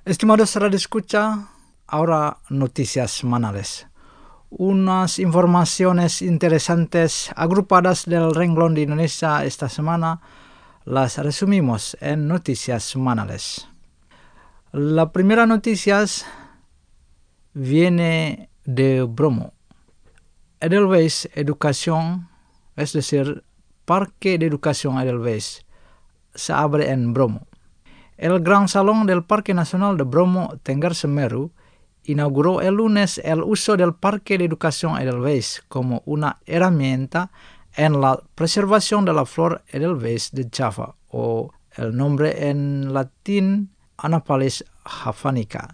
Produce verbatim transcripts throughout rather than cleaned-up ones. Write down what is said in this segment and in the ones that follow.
Estimados radio escucha, ahora noticias semanales. Unas informaciones interesantes agrupadas del renglón de Indonesia esta semana las resumimos en noticias semanales. La primera noticia viene de Bromo. Edelweiss Educación, es decir, Parque de Educación Edelweiss, se abre en Bromo. El Gran Salón del Parque Nacional de Bromo Tengger Semeru inauguró el lunes el uso del Parque de Educación Edelweiss como una herramienta en la preservación de la flor Edelweiss de Java, o el nombre en latín Anaphalis javanica.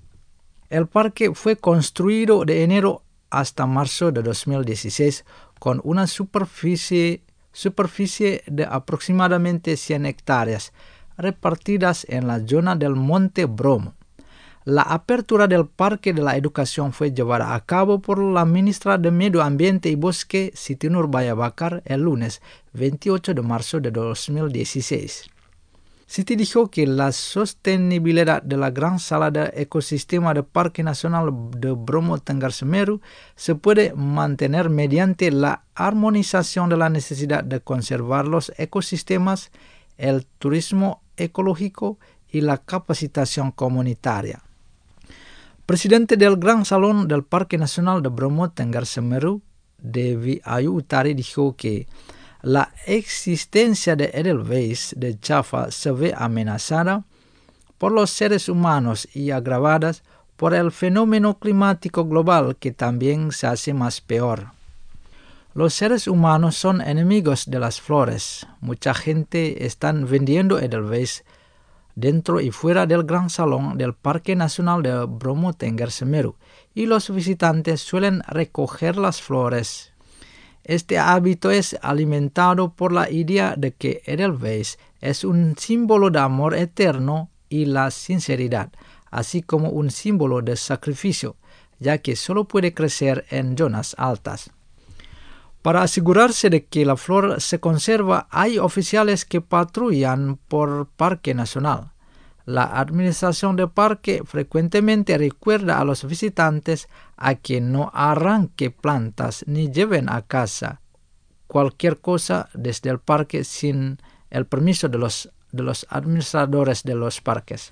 El parque fue construido de enero hasta marzo de dos mil dieciséis con una superficie, superficie de aproximadamente cien hectáreas, repartidas en la zona del Monte Bromo. La apertura del Parque de la Educación fue llevada a cabo por la ministra de Medio Ambiente y Bosque, Siti Nurbaya Bakar, el lunes veintiocho de marzo de dos mil dieciséis. Siti dijo que la sostenibilidad de la gran sala de ecosistema del Parque Nacional de Bromo Tengger Semeru se puede mantener mediante la armonización de la necesidad de conservar los ecosistemas, el turismo ecológico y la capacitación comunitaria. Presidente del Gran Salón del Parque Nacional de Bromo Tengger Semeru, Devi Ayu Utari, dijo que la existencia de Edelweiss de Java se ve amenazada por los seres humanos y agravada por el fenómeno climático global que también se hace más peor. Los seres humanos son enemigos de las flores. Mucha gente está vendiendo Edelweiss dentro y fuera del Gran Salón del Parque Nacional de Bromo Tengger Semeru, y los visitantes suelen recoger las flores. Este hábito es alimentado por la idea de que Edelweiss es un símbolo de amor eterno y la sinceridad, así como un símbolo de sacrificio, ya que solo puede crecer en zonas altas. Para asegurarse de que la flor se conserva, hay oficiales que patrullan por Parque Nacional. La administración del parque frecuentemente recuerda a los visitantes a que no arranquen plantas ni lleven a casa cualquier cosa desde el parque sin el permiso de los, de los administradores de los parques.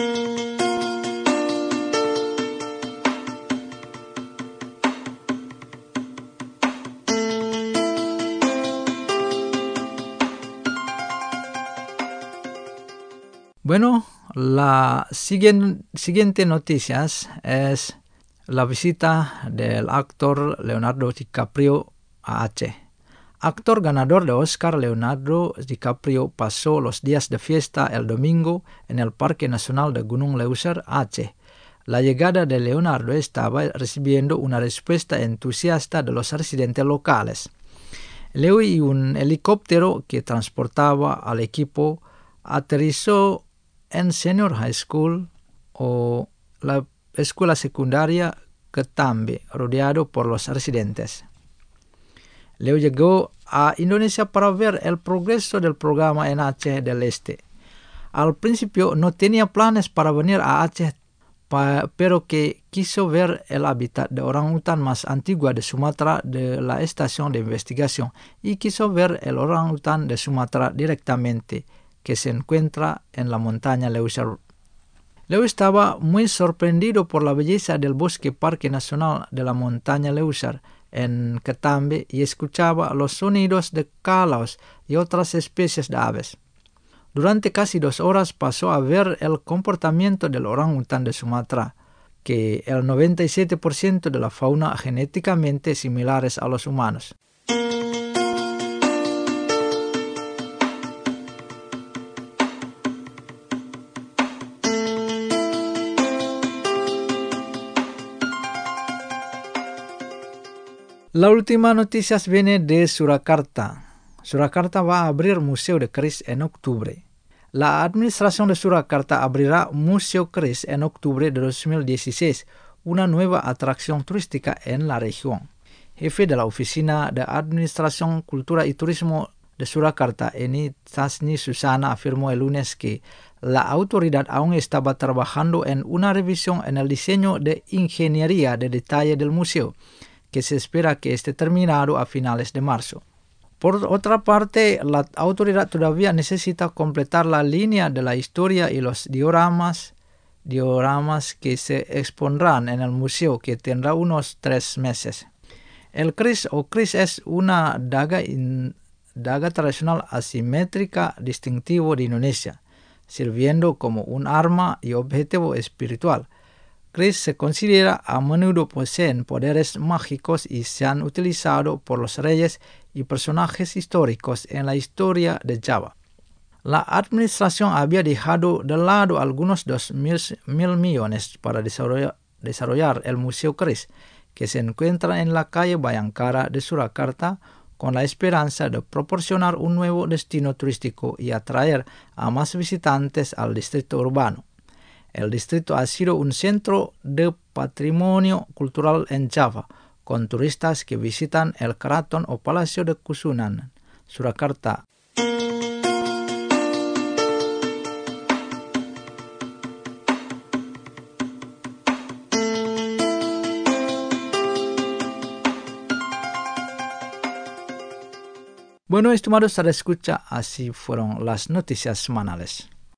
Bueno, la siguiente, siguiente noticia es la visita del actor Leonardo DiCaprio a Aceh. Actor ganador de Oscar, Leonardo DiCaprio pasó los días de fiesta el domingo en el Parque Nacional de Gunung Leuser, Aceh. La llegada de Leonardo estaba recibiendo una respuesta entusiasta de los residentes locales. Leo y un helicóptero que transportaba al equipo aterrizó en Senior High School, o la escuela secundaria Ketambe, rodeado por los residentes. Leo llegó a Indonesia para ver el progreso del programa en Aceh del Este. Al principio no tenía planes para venir a Aceh, pa, pero que quiso ver el hábitat de orangután más antigua de Sumatra de la estación de investigación, y quiso ver el orangután de Sumatra directamente, que se encuentra en la montaña Leuser. Leo estaba muy sorprendido por la belleza del bosque Parque Nacional de la montaña Leuser en Ketambe y escuchaba los sonidos de calaos y otras especies de aves. Durante casi dos horas pasó a ver el comportamiento del orangután de Sumatra, que el noventa y siete por ciento de la fauna genéticamente similares a los humanos. La última noticia viene de Surakarta. Surakarta va a abrir Museo de Keris en octubre. La administración de Surakarta abrirá Museo Keris en octubre de dos mil dieciséis, una nueva atracción turística en la región. Jefe de la Oficina de Administración, Cultura y Turismo de Surakarta, Eni Tasni Susana, afirmó el lunes que la autoridad aún estaba trabajando en una revisión en el diseño de ingeniería de detalle del museo, que se espera que esté terminado a finales de marzo. Por otra parte, la autoridad todavía necesita completar la línea de la historia y los dioramas, dioramas que se expondrán en el museo, que tendrá unos tres meses. El kris o kris es una daga, in, daga tradicional asimétrica distintivo de Indonesia, sirviendo como un arma y objetivo espiritual. Kris se considera a menudo poseen poderes mágicos y se han utilizado por los reyes y personajes históricos en la historia de Java. La administración había dejado de lado algunos dos mil, mil millones para desarrollar, desarrollar el Museo Kris, que se encuentra en la calle Bayangkara de Surakarta, con la esperanza de proporcionar un nuevo destino turístico y atraer a más visitantes al distrito urbano. El distrito ha sido un centro de patrimonio cultural en Java, con turistas que visitan el Keraton o Palacio de Kusunan, Surakarta. Bueno, estimados, escucha, así fueron las noticias semanales.